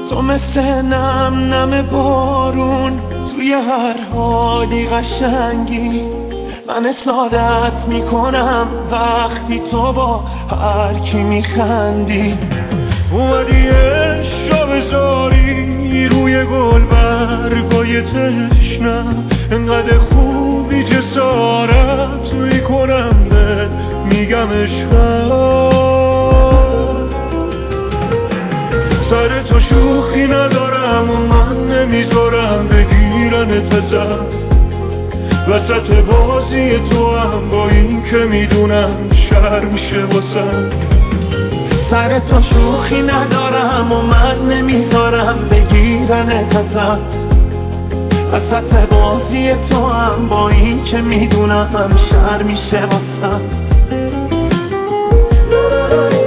تو مثل نم بارون توی هر حالی قشنگی. من اسادت میکنم وقتی تو با هر کی میخندی. اومدی عشق بذاری روی گل برگای تشنم، انقدر خوبی جسارت میکنم به میگم عشقم. سر تو شوخی ندارم و من نمیذارم بگیرنت ازم. وسط بازی تو هم با این که میدونم شر میشه واسم. سر تو شوخی ندارم و من نمیذارم بگیرنت ازم. وسط بازی تو هم با این که میدونم شر میشه واسم.